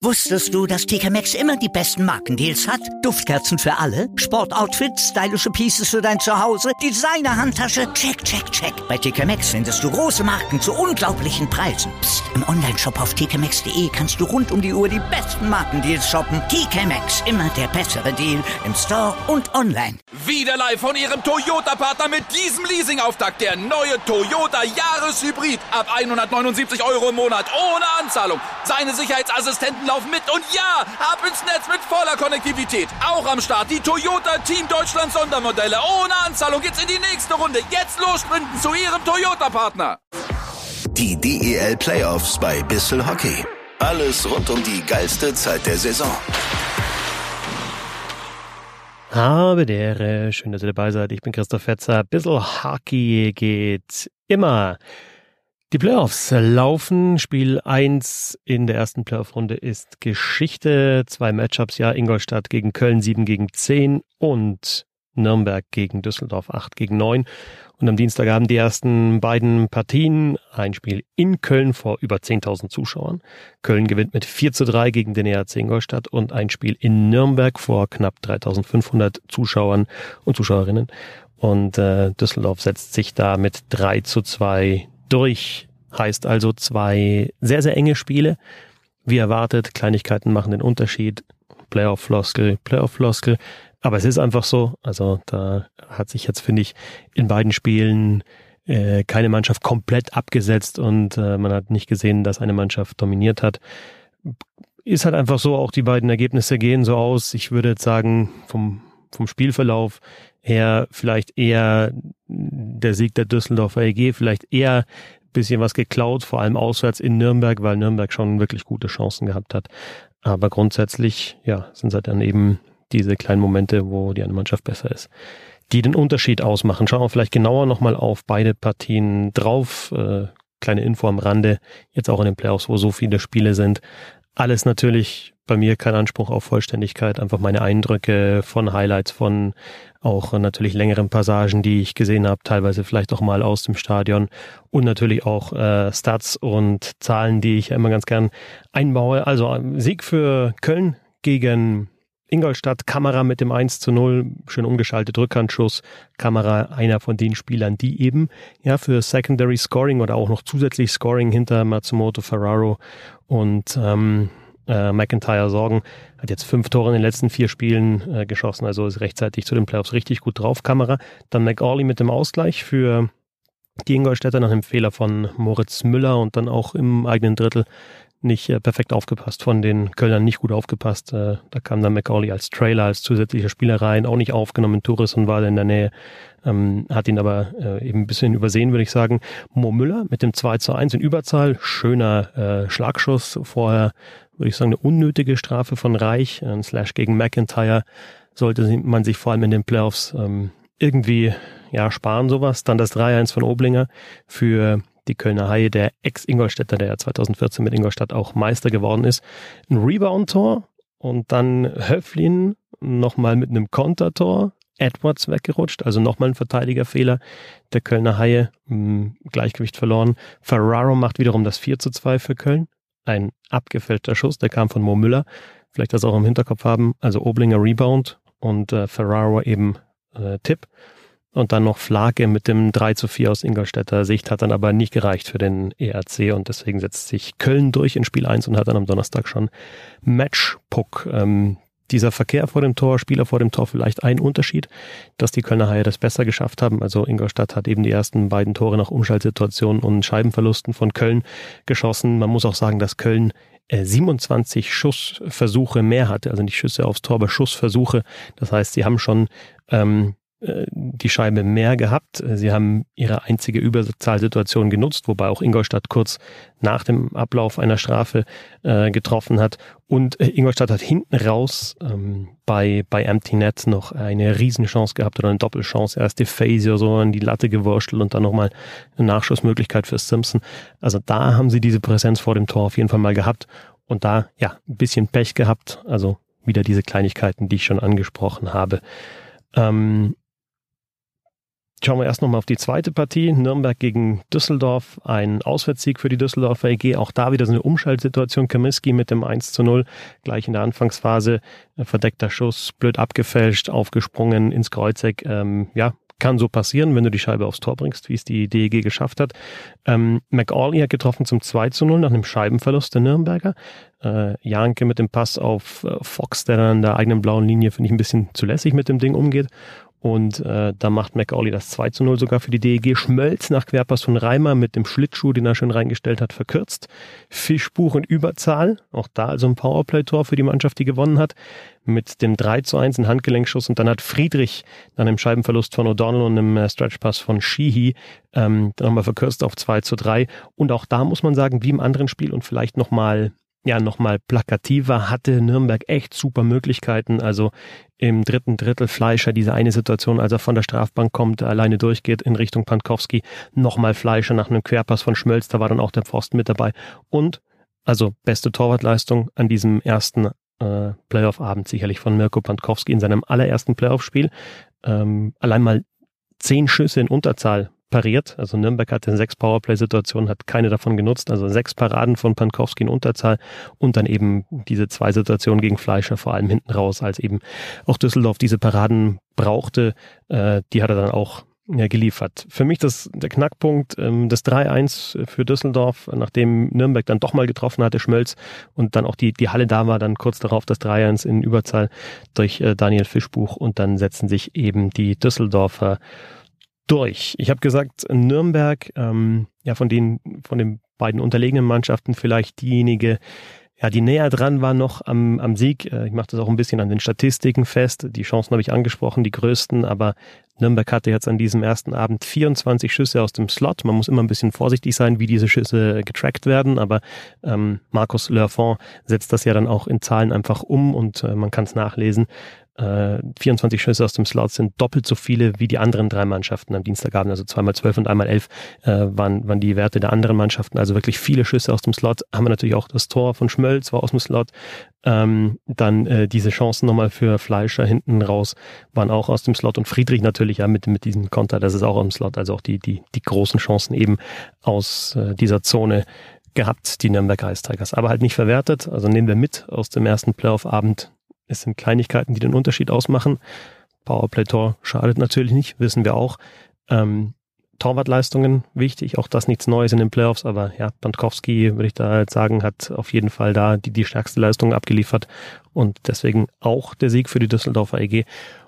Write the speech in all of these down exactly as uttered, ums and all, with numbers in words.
Wusstest du, dass T K Maxx immer die besten Markendeals hat? Duftkerzen für alle, Sportoutfits, stylische Pieces für dein Zuhause, Designer-Handtasche, check, check, check. Bei T K Maxx findest du große Marken zu unglaublichen Preisen. Psst. Im Onlineshop auf t k maxx punkt d e kannst du rund um die Uhr die besten Markendeals shoppen. T K Maxx, immer der bessere Deal im Store und online. Wieder live von Ihrem Toyota-Partner mit diesem Leasing-Auftakt. Der neue Toyota Jahreshybrid. Ab hundertneunundsiebzig Euro im Monat ohne Anzahlung. Seine Sicherheitsassistenten laufen mit und ja, ab ins Netz mit voller Konnektivität. Auch am Start die Toyota Team Deutschland Sondermodelle. Ohne Anzahlung geht's in die nächste Runde. Jetzt los sprinten zu Ihrem Toyota-Partner. Die D E L Playoffs bei Bissell Hockey. Alles rund um die geilste Zeit der Saison. Habe der, schön, dass ihr dabei seid. Ich bin Christoph Fetzer. Bissell Hockey geht immer. Die Playoffs laufen. Spiel eins in der ersten Playoff-Runde ist Geschichte. Zwei Matchups, ja, Ingolstadt gegen Köln, sieben gegen zehn und Nürnberg gegen Düsseldorf, acht gegen neun. Und am Dienstagabend die ersten beiden Partien. Ein Spiel in Köln vor über zehntausend Zuschauern. Köln gewinnt mit vier zu drei gegen den E R C Ingolstadt und ein Spiel in Nürnberg vor knapp dreitausendfünfhundert Zuschauern und Zuschauerinnen. Und äh, Düsseldorf setzt sich da mit drei zu zwei durch. Heißt also zwei sehr, sehr enge Spiele. Wie erwartet, Kleinigkeiten machen den Unterschied. Playoff-Floskel, Playoff-Floskel. Aber es ist einfach so, also da hat sich jetzt, finde ich, in beiden Spielen äh, keine Mannschaft komplett abgesetzt und äh, man hat nicht gesehen, dass eine Mannschaft dominiert hat. Ist halt einfach so, auch die beiden Ergebnisse gehen so aus. Ich würde jetzt sagen, vom, vom Spielverlauf her vielleicht eher der Sieg der Düsseldorfer E G, vielleicht eher ein bisschen was geklaut, vor allem auswärts in Nürnberg, weil Nürnberg schon wirklich gute Chancen gehabt hat. Aber grundsätzlich, ja, sind es dann eben diese kleinen Momente, wo die eine Mannschaft besser ist, die den Unterschied ausmachen. Schauen wir vielleicht genauer nochmal auf beide Partien drauf. Äh, kleine Info am Rande, jetzt auch in den Playoffs, wo so viele Spiele sind. Alles natürlich bei mir kein Anspruch auf Vollständigkeit, einfach meine Eindrücke von Highlights, von auch natürlich längeren Passagen, die ich gesehen habe, teilweise vielleicht auch mal aus dem Stadion und natürlich auch äh, Stats und Zahlen, die ich ja immer ganz gern einbaue. Also Sieg für Köln gegen Ingolstadt, Kamera mit dem eins zu null, schön umgeschaltet, Rückhandschuss, Kamera einer von den Spielern, die eben ja für Secondary Scoring oder auch noch zusätzlich Scoring hinter Matsumoto, Ferraro und ähm, äh, McIntyre sorgen. Hat jetzt fünf Tore in den letzten vier Spielen äh, geschossen, also ist rechtzeitig zu den Playoffs richtig gut drauf, Kamera. Dann McAuley mit dem Ausgleich für die Ingolstädter nach einem Fehler von Moritz Müller und dann auch im eigenen Drittel nicht äh, perfekt aufgepasst, von den Kölnern nicht gut aufgepasst. Äh, da kam dann McAuley als Trailer, als zusätzlicher Spieler rein, auch nicht aufgenommen. Tourisson war da in der Nähe, ähm, hat ihn aber äh, eben ein bisschen übersehen, würde ich sagen. Mo Müller mit dem zwei zu eins in Überzahl, schöner äh, Schlagschuss. Vorher, würde ich sagen, eine unnötige Strafe von Reich, ein Slash gegen McIntyre. Sollte man sich vor allem in den Playoffs ähm, irgendwie ja sparen, sowas. Dann das drei eins von Oblinger für die Kölner Haie, der Ex-Ingolstädter, der ja zweitausendvierzehn mit Ingolstadt auch Meister geworden ist. Ein Rebound-Tor und dann Höflin nochmal mit einem Kontertor. Edwards weggerutscht, also nochmal ein Verteidigerfehler. Der Kölner Haie mh, Gleichgewicht verloren. Ferraro macht wiederum das vier zu zwei für Köln. Ein abgefälschter Schuss, der kam von Mo Müller. Vielleicht das auch im Hinterkopf haben. Also Oblinger Rebound und äh, Ferraro eben äh, Tipp. Und dann noch Flake mit dem drei zu vier aus Ingolstädter Sicht, hat dann aber nicht gereicht für den E R C und deswegen setzt sich Köln durch in Spiel eins und hat dann am Donnerstag schon Matchpuck. Ähm, dieser Verkehr vor dem Tor, Spieler vor dem Tor, vielleicht ein Unterschied, dass die Kölner Haie das besser geschafft haben. Also Ingolstadt hat eben die ersten beiden Tore nach Umschaltsituationen und Scheibenverlusten von Köln geschossen. Man muss auch sagen, dass Köln äh, siebenundzwanzig Schussversuche mehr hatte, also nicht Schüsse aufs Tor, aber Schussversuche. Das heißt, sie haben schon ähm, die Scheibe mehr gehabt. Sie haben ihre einzige Überzahlsituation genutzt, wobei auch Ingolstadt kurz nach dem Ablauf einer Strafe äh, getroffen hat. Und äh, Ingolstadt hat hinten raus ähm, bei bei Empty Net noch eine Riesenchance gehabt oder eine Doppelchance. Erst die Phasio so an die Latte gewurschtelt und dann nochmal eine Nachschussmöglichkeit für Simpson. Also da haben sie diese Präsenz vor dem Tor auf jeden Fall mal gehabt. Und da, ja, ein bisschen Pech gehabt. Also wieder diese Kleinigkeiten, die ich schon angesprochen habe. Ähm, Schauen wir erst nochmal auf die zweite Partie. Nürnberg gegen Düsseldorf. Ein Auswärtssieg für die Düsseldorfer E G. Auch da wieder so eine Umschaltsituation. Kaminski mit dem eins zu null. Gleich in der Anfangsphase. Verdeckter Schuss. Blöd abgefälscht. Aufgesprungen ins Kreuzeck. Ähm, ja, kann so passieren, wenn du die Scheibe aufs Tor bringst, wie es die D E G geschafft hat. Ähm, McAuley hat getroffen zum zwei zu null nach einem Scheibenverlust der Nürnberger. Äh, Janke mit dem Pass auf äh, Fox, der dann an der eigenen blauen Linie, finde ich, ein bisschen zu lässig mit dem Ding umgeht. Und äh, da macht McAuley das zwei zu null sogar für die D E G. Schmölz nach Querpass von Reimer mit dem Schlittschuh, den er schön reingestellt hat, verkürzt. Fischbuch in Überzahl. Auch da also ein Powerplay-Tor für die Mannschaft, die gewonnen hat. Mit dem drei zu eins, ein Handgelenkschuss. Und dann hat Friedrich nach einem Scheibenverlust von O'Donnell und einem äh, Stretchpass von Sheehy ähm, dann nochmal verkürzt auf zwei zu drei. Und auch da muss man sagen, wie im anderen Spiel und vielleicht nochmal ja, nochmal plakativer, hatte Nürnberg echt super Möglichkeiten. Also im dritten Drittel Fleischer, diese eine Situation, als er von der Strafbank kommt, alleine durchgeht in Richtung Pankowski, nochmal Fleischer nach einem Querpass von Schmölz, da war dann auch der Pfosten mit dabei. Und, also beste Torwartleistung an diesem ersten äh, Playoff-Abend sicherlich von Mirko Pankowski in seinem allerersten Playoff-Spiel. Ähm, allein mal zehn Schüsse in Unterzahl pariert. Also Nürnberg hatte sechs Powerplay-Situationen, hat keine davon genutzt. Also sechs Paraden von Pankowski in Unterzahl und dann eben diese zwei Situationen gegen Fleischer, vor allem hinten raus, als eben auch Düsseldorf diese Paraden brauchte. Äh, die hat er dann auch ja, geliefert. Für mich das der Knackpunkt, ähm, das drei eins für Düsseldorf, nachdem Nürnberg dann doch mal getroffen hatte, Schmölz, und dann auch die, die Halle da war, dann kurz darauf das drei eins in Überzahl durch äh, Daniel Fischbuch, und dann setzen sich eben die Düsseldorfer durch. Ich habe gesagt, Nürnberg, ähm, ja, von den, von den beiden unterlegenen Mannschaften vielleicht diejenige, ja, die näher dran war noch am, am Sieg. Ich mache das auch ein bisschen an den Statistiken fest. Die Chancen habe ich angesprochen, die größten, aber Nürnberg hatte jetzt an diesem ersten Abend vierundzwanzig Schüsse aus dem Slot. Man muss immer ein bisschen vorsichtig sein, wie diese Schüsse getrackt werden, aber ähm, Markus Lerfond setzt das ja dann auch in Zahlen einfach um, und äh, man kann es nachlesen. Äh, vierundzwanzig Schüsse aus dem Slot sind doppelt so viele wie die anderen drei Mannschaften am Dienstagabend, also zweimal zwölf und einmal elf äh, waren, waren die Werte der anderen Mannschaften, also wirklich viele Schüsse aus dem Slot. Haben wir natürlich auch das Tor von Schmölz, war aus dem Slot. Ähm, dann äh, diese Chancen nochmal für Fleischer hinten raus waren auch aus dem Slot, und Friedrich natürlich ja mit, mit diesem Konter, das ist auch im Slot, also auch die, die, die großen Chancen eben aus äh, dieser Zone gehabt, die Nürnberg Ice Tigers, aber halt nicht verwertet. Also nehmen wir mit aus dem ersten Playoff-Abend. Es sind Kleinigkeiten, die den Unterschied ausmachen. Powerplay-Tor schadet natürlich nicht, wissen wir auch. Ähm, Torwartleistungen wichtig, auch das nichts Neues in den Playoffs, aber ja, Pankowski, würde ich da jetzt sagen, hat auf jeden Fall da die, die stärkste Leistung abgeliefert, und deswegen auch der Sieg für die Düsseldorfer E G.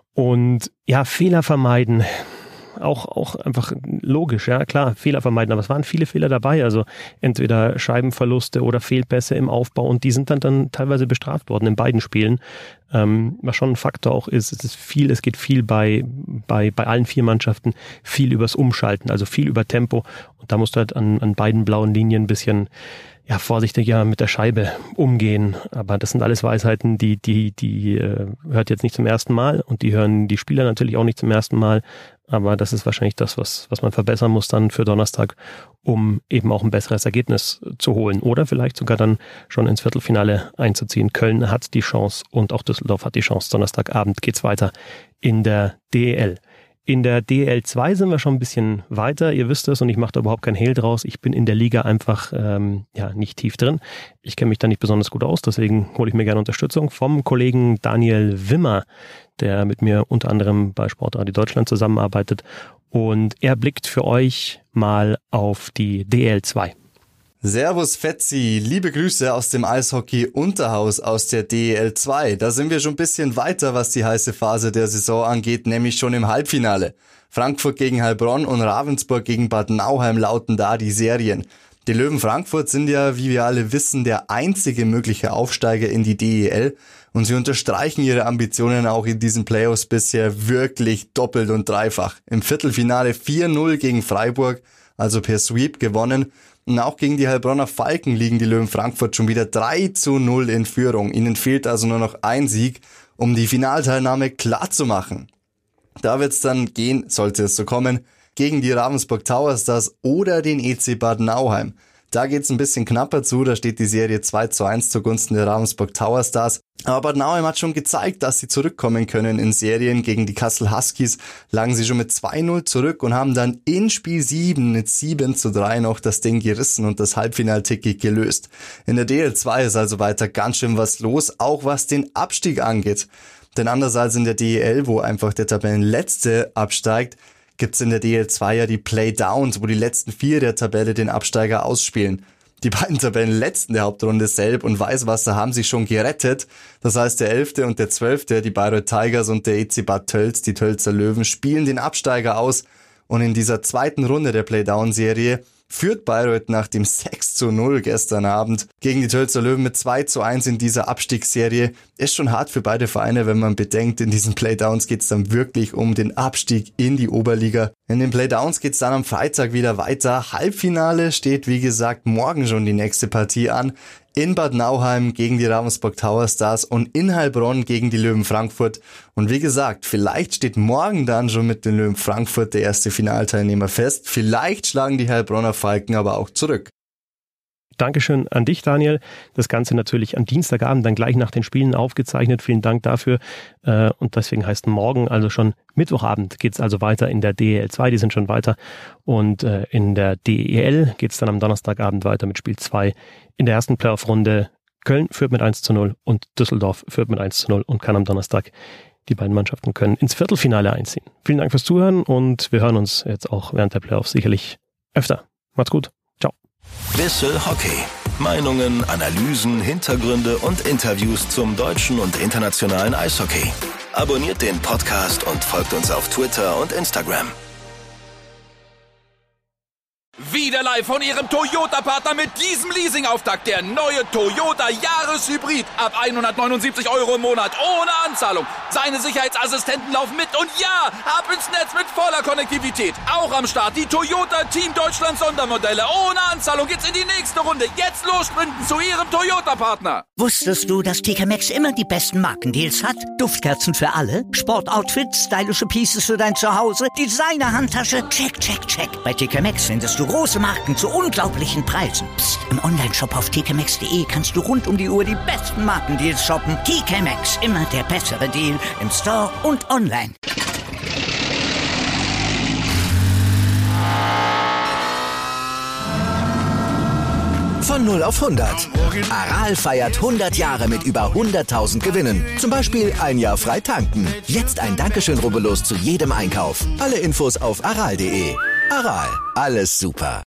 Und ja, Fehler vermeiden, auch auch einfach logisch, ja klar, Fehler vermeiden, aber es waren viele Fehler dabei, also entweder Scheibenverluste oder Fehlpässe im Aufbau, und die sind dann dann teilweise bestraft worden in beiden Spielen, ähm, was schon ein Faktor auch ist. Es ist viel, es geht viel bei bei bei allen vier Mannschaften viel übers Umschalten, also viel über Tempo, und da musst du halt an an beiden blauen Linien ein bisschen ja vorsichtiger mit der Scheibe umgehen, aber das sind alles Weisheiten, die die die äh, hört jetzt nicht zum ersten Mal, und die hören die Spieler natürlich auch nicht zum ersten Mal, aber das ist wahrscheinlich das, was was man verbessern muss dann für Donnerstag, um eben auch ein besseres Ergebnis zu holen oder vielleicht sogar dann schon ins Viertelfinale einzuziehen. Köln hat die Chance und auch Düsseldorf hat die Chance. Donnerstagabend geht's weiter in der D E L. In der D E L zwei sind wir schon ein bisschen weiter, ihr wisst es, und ich mache da überhaupt kein Hehl draus. Ich bin in der Liga einfach ähm, ja nicht tief drin. Ich kenne mich da nicht besonders gut aus, deswegen hole ich mir gerne Unterstützung vom Kollegen Daniel Wimmer, der mit mir unter anderem bei Sportradio Deutschland zusammenarbeitet, und er blickt für euch mal auf die D E L zwei. Servus Fetzi, liebe Grüße aus dem Eishockey-Unterhaus aus der D E L zwei. Da sind wir schon ein bisschen weiter, was die heiße Phase der Saison angeht, nämlich schon im Halbfinale. Frankfurt gegen Heilbronn und Ravensburg gegen Bad Nauheim lauten da die Serien. Die Löwen Frankfurt sind ja, wie wir alle wissen, der einzige mögliche Aufsteiger in die D E L, und sie unterstreichen ihre Ambitionen auch in diesen Playoffs bisher wirklich doppelt und dreifach. Im Viertelfinale vier null gegen Freiburg, also per Sweep gewonnen. Und auch gegen die Heilbronner Falken liegen die Löwen Frankfurt schon wieder drei zu null in Führung. Ihnen fehlt also nur noch ein Sieg, um die Finalteilnahme klar zu machen. Da wird's dann gehen, sollte es so kommen, gegen die Ravensburg Tower Stars oder den E C Bad Nauheim. Da geht's ein bisschen knapper zu, da steht die Serie zwei zu eins zugunsten der Ravensburg Tower Stars. Aber Bad Nauheim hat schon gezeigt, dass sie zurückkommen können in Serien. Gegen die Kassel Huskies lagen sie schon mit zwei null zurück und haben dann in Spiel sieben mit sieben zu drei noch das Ding gerissen und das Halbfinalticket gelöst. In der D L zwei ist also weiter ganz schön was los, auch was den Abstieg angeht. Denn anders als in der D E L, wo einfach der Tabellenletzte absteigt, gibt's in der D L zwei ja die Playdowns, wo die letzten vier der Tabelle den Absteiger ausspielen. Die beiden Tabellenletzten der Hauptrunde, Selb und Weißwasser, haben sich schon gerettet. Das heißt, der elfte und der zwölfte, die Bayreuth Tigers und der E C Bad Tölz, die Tölzer Löwen, spielen den Absteiger aus. Und in dieser zweiten Runde der Playdown-Serie führt Bayreuth nach dem sechs zu null gestern Abend gegen die Tölzer Löwen mit zwei zu eins in dieser Abstiegsserie. Ist schon hart für beide Vereine, wenn man bedenkt, in diesen Playdowns geht's dann wirklich um den Abstieg in die Oberliga. In den Playdowns geht's dann am Freitag wieder weiter. Halbfinale steht, wie gesagt, morgen schon die nächste Partie an. In Bad Nauheim gegen die Ravensburg Tower Stars und in Heilbronn gegen die Löwen Frankfurt. Und wie gesagt, vielleicht steht morgen dann schon mit den Löwen Frankfurt der erste Finalteilnehmer fest. Vielleicht schlagen die Heilbronner Falken aber auch zurück. Dankeschön an dich, Daniel. Das Ganze natürlich am Dienstagabend, dann gleich nach den Spielen aufgezeichnet. Vielen Dank dafür. Und deswegen heißt morgen, also schon Mittwochabend, geht's also weiter in der D E L zwei. Die sind schon weiter. Und in der D E L geht's dann am Donnerstagabend weiter mit Spiel zwei. In der ersten Playoff-Runde Köln führt mit eins zu null und Düsseldorf führt mit eins zu null und kann am Donnerstag, die beiden Mannschaften können ins Viertelfinale einziehen. Vielen Dank fürs Zuhören und wir hören uns jetzt auch während der Playoffs sicherlich öfter. Macht's gut. Ciao. Bissl Hockey. Meinungen, Analysen, Hintergründe und Interviews zum deutschen und internationalen Eishockey. Abonniert den Podcast und folgt uns auf Twitter und Instagram. Wieder live von Ihrem Toyota-Partner mit diesem Leasing-Auftakt. Der neue Toyota Jahreshybrid. Ab hundertneunundsiebzig Euro im Monat. Ohne Anzahlung. Seine Sicherheitsassistenten laufen mit. Und ja, ab ins Netz mit voller Konnektivität. Auch am Start die Toyota Team Deutschland Sondermodelle. Ohne Anzahlung geht's in die nächste Runde. Jetzt los sprinten zu Ihrem Toyota-Partner. Wusstest du, dass T K Maxx immer die besten Markendeals hat? Duftkerzen für alle, Sportoutfits, stylische Pieces für dein Zuhause, Designer-Handtasche, check, check, check. Bei T K Maxx findest du große Marken zu unglaublichen Preisen. Psst. Im Onlineshop auf t k maxx punkt d e kannst du rund um die Uhr die besten Markendeals shoppen. T K Maxx, immer der bessere Deal im Store und online. Von null auf hundert. Aral feiert hundert Jahre mit über hunderttausend Gewinnen. Zum Beispiel ein Jahr frei tanken. Jetzt ein Dankeschön, rubbellos zu jedem Einkauf. Alle Infos auf aral punkt de. Aral, alles super.